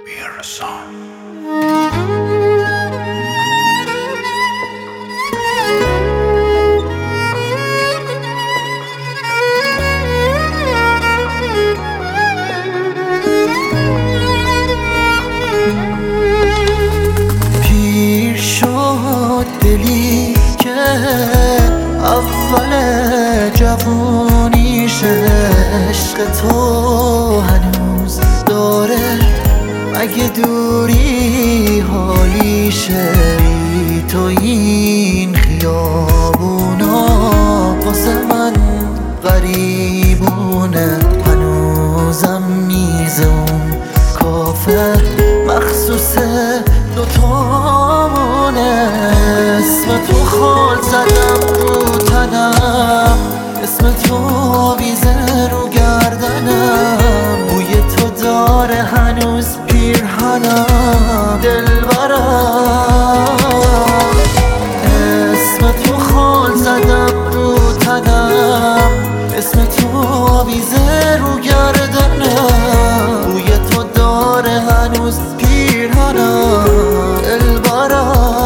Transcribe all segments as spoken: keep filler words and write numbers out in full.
بیرسان. پیر شد دلی که اول جوونیشه، عشق تو هنوز داره اگه دوری حالیشه. بی تو این خیابونا واسه من غریبونه، هنوزم میزه اون کافه مخصوص دوتامونه. اسم تو خال زدم رو تنم، اسم تو آویزه رو گردنم، بوی تو داره هنوز پیرهنم دلبرم. اسم تو خال زدم رو تنم، اسم تو آویزه رو گردنم، بوی تو داره هنوز پیرهنم دلبرم.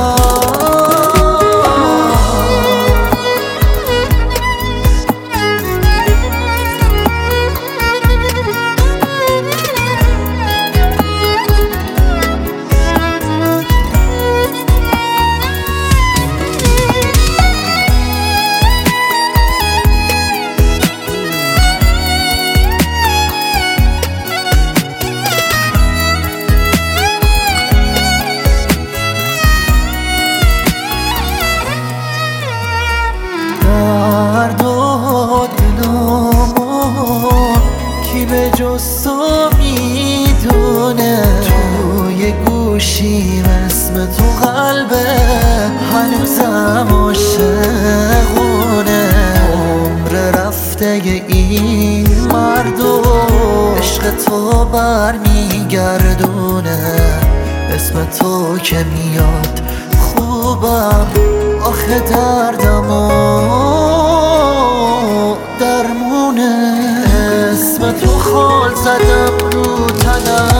درد و دلمون کی به جز تو میدونه، توی گوشیم اسم تو قلبه هنوزم عاشقونه. عمر رفته این مردو عشق تو بر میگردونه، اسم تو که میاد خوبم آخه دردمو درمونه. اسم تو خال زدم رو تنم،